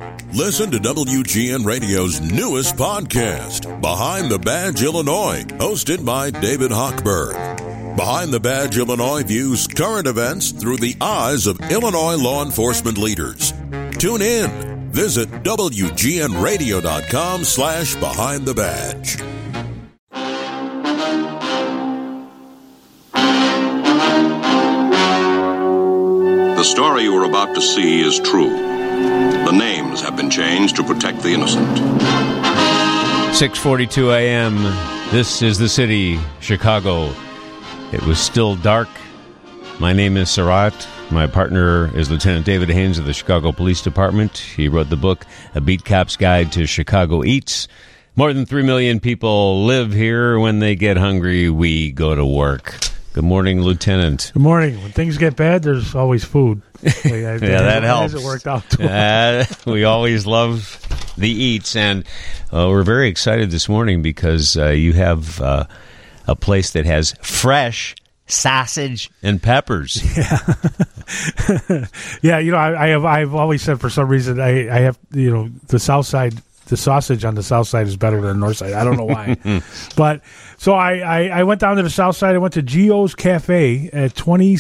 Listen to WGN Radio's newest podcast, Behind the Badge Illinois, hosted by David Hochberg. Behind the Badge Illinois views current events through the eyes of Illinois law enforcement leaders. Tune in. Visit WGNRadio.com/Behind the Badge. The story you are about to see is true. The names have been changed to protect the innocent. 6:42 a.m. This is the city, Chicago. It was still dark. My name is Sarat. My partner is Lieutenant David Haynes of the Chicago Police Department. He wrote the book, A Beat Cop's Guide to Chicago Eats. More than 3 million people live here. When they get hungry, we go to work. Good morning, Lieutenant. Good morning. When things get bad, there's always food. Yeah, that helps. It worked out too well. We always love the eats, and we're very excited this morning because you have a place that has fresh sausage and peppers. Yeah, yeah. You know, I've always said for some reason I have, you know, the South Side. The sausage on the south side is better than the north side. I don't know why. But so I went down to the south side. I went to Gio's Cafe at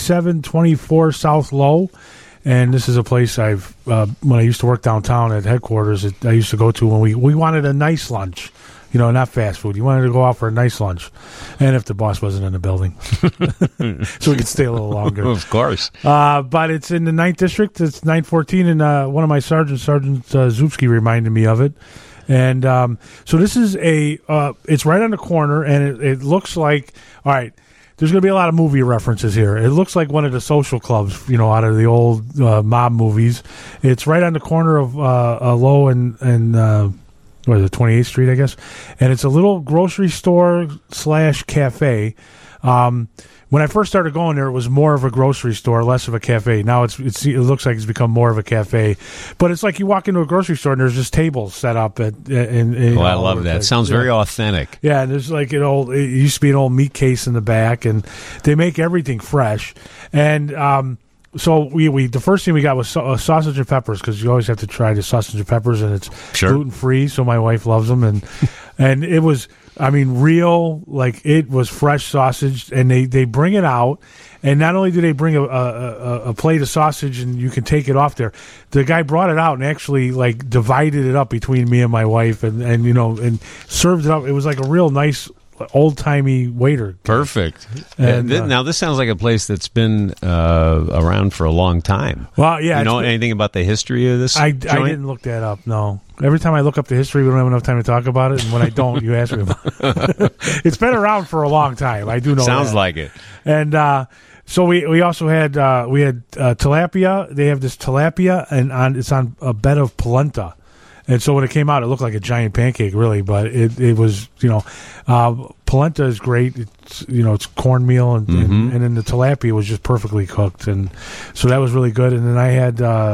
2724 South Low. And this is a place I've, when I used to work downtown at headquarters, I used to go to when we wanted a nice lunch. You know, not fast food. You wanted to go out for a nice lunch. And if the boss wasn't in the building. So we could stay a little longer. Of course. But it's in the 9th District. It's 914. And one of my sergeants, Sergeant Zupski, reminded me of it. And so this is it's right on the corner. And it looks like, all right, there's going to be a lot of movie references here. It looks like one of the social clubs, you know, out of the old mob movies. It's right on the corner of Low and what is it, 28th Street, I guess. And it's a little grocery store / cafe. When I first started going there, it was more of a grocery store, less of a cafe. Now it looks like it's become more of a cafe. But it's like you walk into a grocery store and there's just tables set up. I love that. It sounds very authentic. Yeah, and there's like it used to be an old meat case in the back, and they make everything fresh. And so we the first thing we got was sausage and peppers, because you always have to try the sausage and peppers, and it's gluten free, so my wife loves them, and it was, I mean, real, like it was fresh sausage, and they bring it out, and not only do they bring a plate of sausage and you can take it off there, the guy brought it out and actually like divided it up between me and my wife, and you know, and served it up. It was like a real nice old-timey waiter. Perfect. And now this sounds like a place that's been around for a long time. Well, yeah. You know anything about the history of this joint? I didn't look that up, no. Every time I look up the history, we don't have enough time to talk about it, and when I don't, you ask me about it. It's been around for a long time. I do know Sounds that. like it. And so we also had tilapia. They have this tilapia, and it's on a bed of polenta. And so when it came out, it looked like a giant pancake, really. But it was, you know, polenta is great. It's, you know, it's cornmeal, and then the tilapia was just perfectly cooked, and so that was really good. And then I had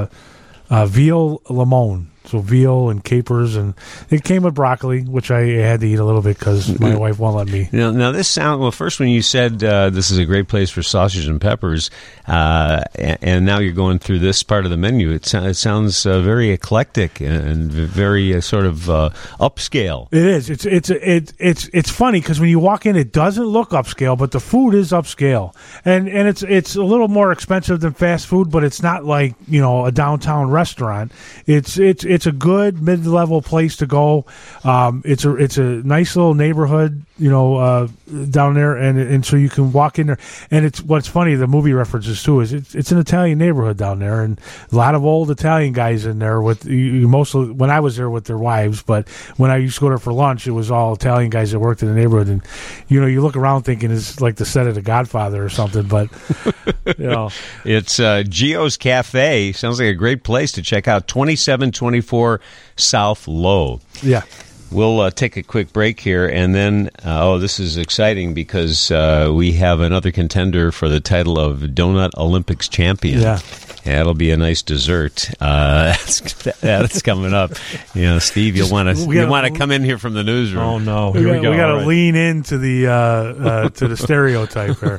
veal limon. So veal and capers, and it came with broccoli, which I had to eat a little bit because my wife won't let me. Now this sound well. First, when you said this is a great place for sausage and peppers, and now you're going through this part of the menu, it sounds very eclectic and very sort of upscale. It is. It's funny because when you walk in, it doesn't look upscale, but the food is upscale, and it's a little more expensive than fast food, but it's not like, you know, a downtown restaurant. It's a good mid-level place to go. It's a nice little neighborhood, you know, down there, and so you can walk in there. And it's what's funny, the movie references too, is it's an Italian neighborhood down there, and a lot of old Italian guys in there with mostly when I was there with their wives, but when I used to go there for lunch, it was all Italian guys that worked in the neighborhood. And you know, you look around thinking it's like the set of The Godfather or something, but you know, it's Gio's Cafe. Sounds like a great place to check out. 2724 South Low. Yeah. We'll take a quick break here, and then, this is exciting because we have another contender for the title of Donut Olympics champion. Yeah. That'll be a nice dessert. That's coming up. Steve, you'll want to come in here from the newsroom. Oh no, we got to lean into the stereotype here.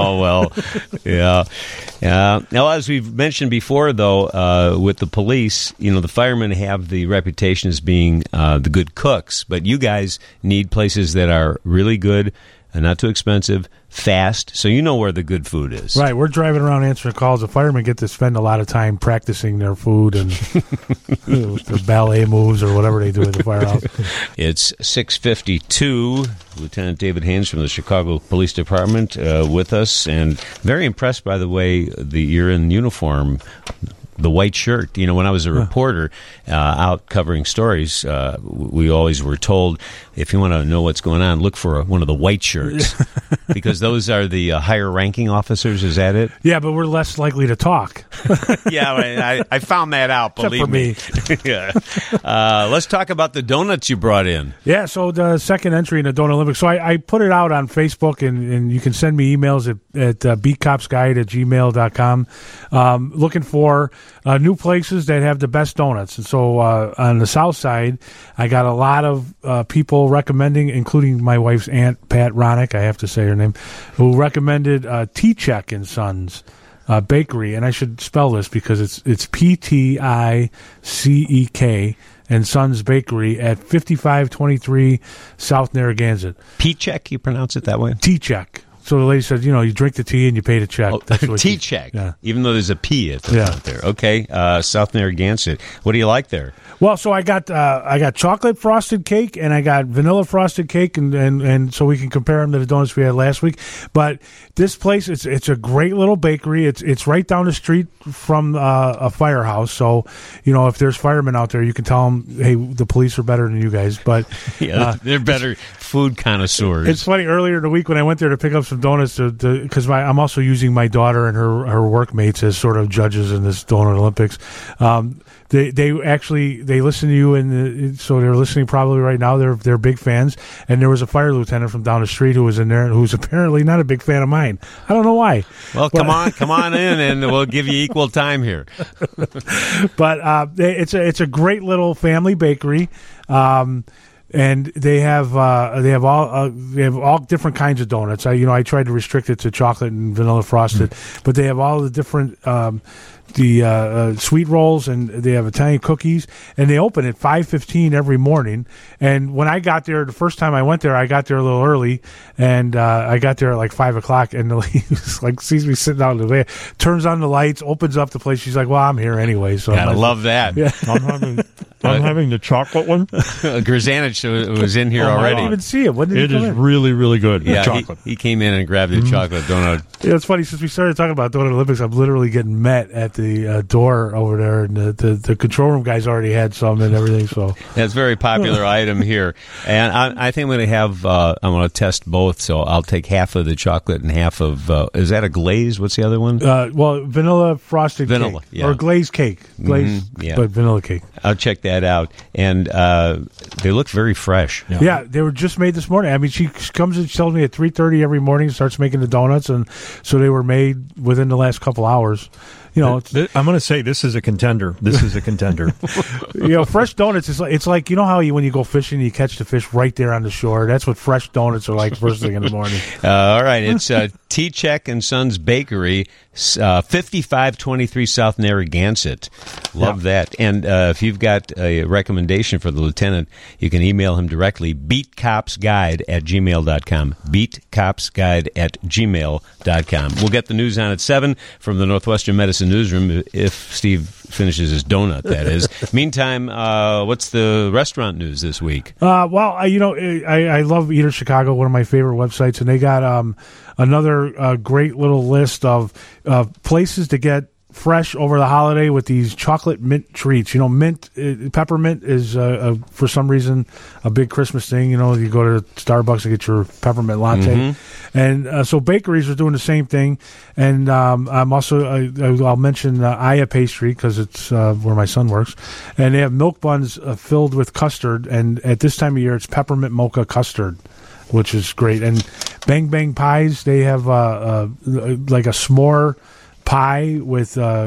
Now, as we've mentioned before, though, with the police, the firemen have the reputation as being the good cooks, but you guys need places that are really good and not too expensive, fast, so you know where the good food is. Right, we're driving around answering calls. The firemen get to spend a lot of time practicing their food and their ballet moves or whatever they do at the firehouse. It's 6:52. Lieutenant David Haynes from the Chicago Police Department with us, and very impressed by the way you're in uniform. The white shirt. When I was a reporter out covering stories, we always were told, if you want to know what's going on, look for one of the white shirts. Because those are the higher-ranking officers, is that it? Yeah, but we're less likely to talk. Yeah, I found that out, believe me. Yeah. Let's talk about the donuts you brought in. Yeah, so the second entry in the Donut Olympics. So I put it out on Facebook, and you can send me emails at beatcopsguide@gmail.com looking for new places that have the best donuts. And so on the south side, I got a lot of people recommending, including my wife's aunt, Pat Ronick, I have to say her name, who recommended T-Check and Sons Bakery. And I should spell this because it's P-T-I-C-E-K and Sons Bakery at 5523 South Narragansett. P-Check, you pronounce it that way? T-Check. So the lady said, you drink the tea and you pay the check. That's what T-check, even though there's a P at the front there. Okay, South Narragansett. What do you like there? Well, so I got chocolate frosted cake and I got vanilla frosted cake, and so we can compare them to the donuts we had last week. But this place, it's a great little bakery. It's right down the street from a firehouse. So if there's firemen out there, you can tell them, hey, the police are better than you guys. But they're better food connoisseurs. It's funny. Earlier in the week when I went there to pick up some donuts, because I'm also using my daughter and her workmates as sort of judges in this Donut Olympics. They listen to you, and so they're listening probably right now. They're big fans, and there was a fire lieutenant from down the street who was in there, who's apparently not a big fan of mine. I don't know why. Well, come on in, and we'll give you equal time here. But it's a great little family bakery. And they have all different kinds of donuts. I tried to restrict it to chocolate and vanilla frosted, but they have all the different sweet rolls, and they have Italian cookies, and they open at 5:15 every morning. And when I got there, the first time I went there, I got there a little early, and I got there at like 5 o'clock, and the lady sees me sitting out in the way, turns on the lights, opens up the place. She's like, "Well, I'm here anyway." So I love that. Yeah. I'm having the chocolate one. Grzanich was in here already. I didn't even see it. When did it is really, really good. Yeah, chocolate. He came in and grabbed the chocolate donut. Yeah, it's funny. Since we started talking about Donut Olympics, I'm literally getting met at the door over there, and the control room guys already had some and everything. So that's a very popular item here, and I think I'm going to have I'm going to test both. So I'll take half of the chocolate and half of is that a glaze? What's the other one? Well, vanilla frosted cake or glazed cake, but vanilla cake. I'll check that out, and they look very fresh. Yeah, they were just made this morning. I mean, she comes and tells me at 3:30 every morning, starts making the donuts, and so they were made within the last couple hours. I'm going to say this is a contender. This is a contender. Fresh donuts it's like how when you go fishing, you catch the fish right there on the shore. That's what fresh donuts are like first thing in the morning. All right, it's T-Check and Sons Bakery, 5523 South Narragansett. Love that. And if you've got a recommendation for the lieutenant, you can email him directly, beatcopsguide@gmail.com. beatcopsguide@gmail.com. We'll get the news on at 7 from the Northwestern Medicine Newsroom, if Steve finishes his donut, that is. Meantime, what's the restaurant news this week? I love Eater Chicago, one of my favorite websites, and they got another great little list of places to get fresh over the holiday with these chocolate mint treats. Mint, peppermint is for some reason a big Christmas thing. You go to Starbucks and get your peppermint latte, and so bakeries are doing the same thing. And I'm also I'll mention Aya Pastry because it's where my son works, and they have milk buns filled with custard. And at this time of year, it's peppermint mocha custard, which is great. And Bang Bang Pies, they have like a s'more pie with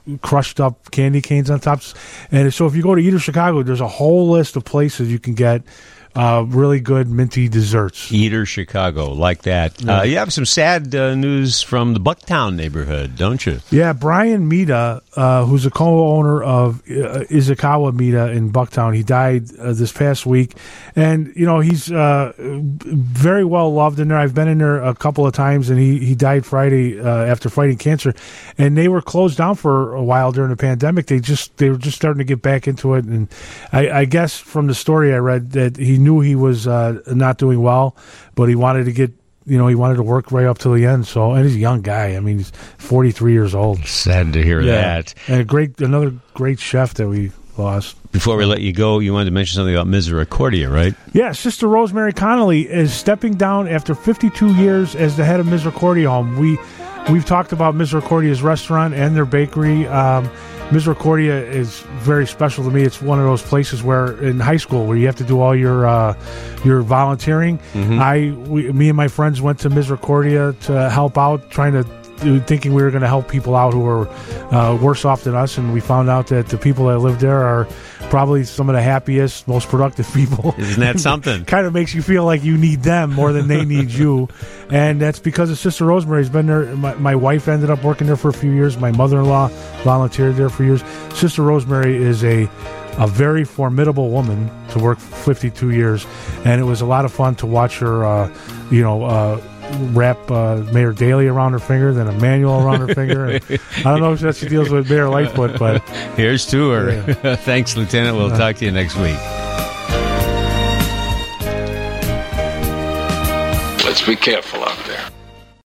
crushed up candy canes on top. And so if you go to Eater Chicago, there's a whole list of places you can get really good minty desserts. Eater Chicago, like that. You have some sad news from the Bucktown neighborhood, don't you? Yeah, Brian Mita, who's a co-owner of Izukawa Mita in Bucktown, he died this past week. And, he's very well loved in there. I've been in there a couple of times, and he died Friday after fighting cancer. And they were closed down for a while during the pandemic. They were just starting to get back into it. And I guess from the story I read that he knew he was not doing well, but he wanted to get, he wanted to work right up to the end. So, and he's a young guy. I mean, he's 43 years old. Sad to hear that. And another great chef that we lost. Before we let you go, you wanted to mention something about Misericordia, right? Yeah, Sister Rosemary Connolly is stepping down after 52 years as the head of Misericordia Home. We've talked about Misericordia's restaurant and their bakery. Misericordia is very special to me. It's one of those places where in high school where you have to do all your volunteering. Mm-hmm. Me and my friends went to Misericordia to help out, thinking we were going to help people out who were worse off than us, and we found out that the people that live there are probably some of the happiest, most productive people. Isn't that something? Kind of makes you feel like you need them more than they need you, and that's because of Sister Rosemary's been there. My wife ended up working there for a few years. My mother-in-law volunteered there for years. Sister Rosemary is a very formidable woman to work 52 years, and it was a lot of fun to watch her, wrap Mayor Daley around her finger, then Emmanuel around her finger. And I don't know if that's what deals with Mayor Lightfoot, but here's to her. Yeah. Thanks, Lieutenant. We'll talk to you next week. Let's be careful out there.